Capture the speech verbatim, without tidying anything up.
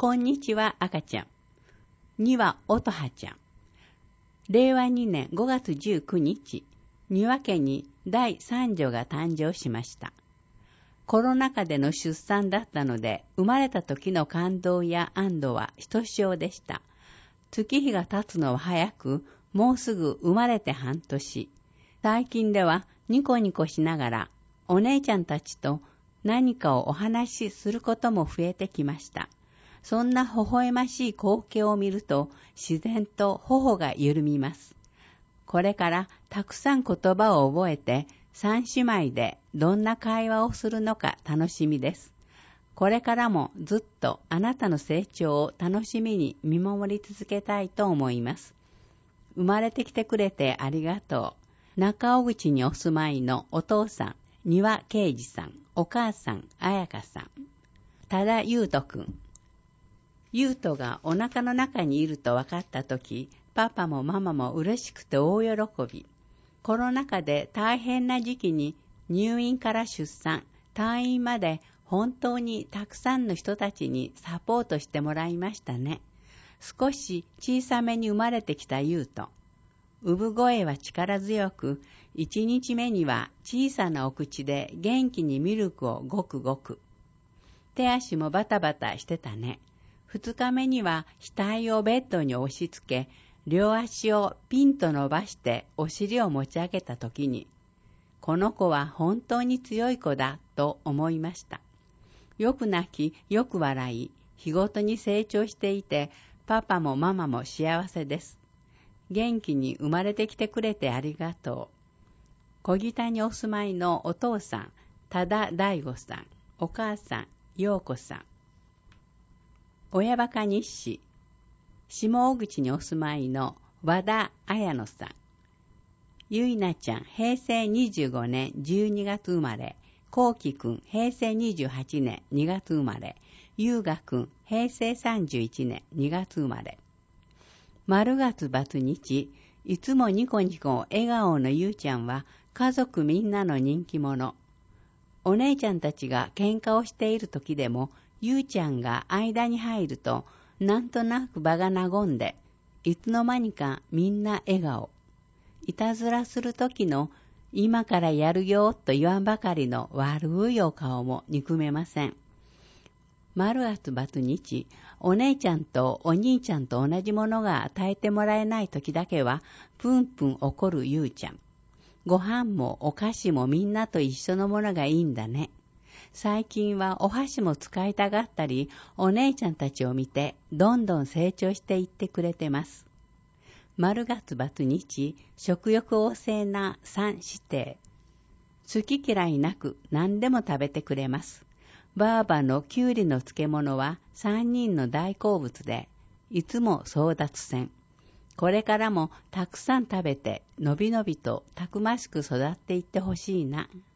こんにちは赤ちゃん。には音羽ちゃん。れいわにねんごがつじゅうくにち、丹羽家に第三女が誕生しました。コロナ禍での出産だったので、生まれた時の感動や安堵はひとしおでした。月日が経つのは早く、もうすぐ生まれて半年。最近ではニコニコしながら、お姉ちゃんたちと何かをお話しすることも増えてきました。そんな微笑ましい光景を見ると、自然と頬が緩みます。これからたくさん言葉を覚えて、三姉妹でどんな会話をするのか楽しみです。これからもずっとあなたの成長を楽しみに見守り続けたいと思います。生まれてきてくれてありがとう。中尾口にお住まいのお父さん、丹羽啓二さん、お母さん、彩香さん。多田優斗くん。優斗がお腹の中にいると分かったとき、パパもママも嬉しくて大喜び。コロナ禍で大変な時期に入院から出産、退院まで本当にたくさんの人たちにサポートしてもらいましたね。少し小さめに生まれてきた優斗。産声は力強く、一日目には小さなお口で元気にミルクをごくごく。手足もバタバタしてたね。二日目には額をベッドに押し付け、両足をピンと伸ばしてお尻を持ち上げたときに、この子は本当に強い子だと思いました。よく泣き、よく笑い、日ごとに成長していて、パパもママも幸せです。元気に生まれてきてくれてありがとう。小北にお住まいのお父さん、多田大吾さん、お母さん、陽子さん。親バカ日誌、下大口にお住まいの和田彩乃さん。ゆいなちゃん、へいせいにじゅうごねんじゅうにがつ生まれ。こうきくん、へいせいにじゅうはちねんにがつ生まれ。ゆうがくん、へいせいさんじゅういちねんにがつ生まれ。丸月バツ日、いつもニコニコ笑顔のゆうちゃんは家族みんなの人気者。お姉ちゃんたちが喧嘩をしている時でも、ゆうちゃんが間に入ると、なんとなく場が和んで、いつの間にかみんな笑顔。いたずらする時の、今からやるよと言わんばかりの悪いお顔も憎めません。丸月バツ日、お姉ちゃんとお兄ちゃんと同じものが与えてもらえない時だけは、プンプン怒るゆうちゃん。ご飯もお菓子もみんなと一緒のものがいいんだね。最近はお箸も使いたがったり、お姉ちゃんたちを見てどんどん成長していってくれてます。丸月バツ日、食欲旺盛な三指定。好き嫌いなく何でも食べてくれます。ばあばのきゅうりの漬物は三人の大好物で、いつも争奪戦。これからもたくさん食べて、のびのびとたくましく育っていってほしいな。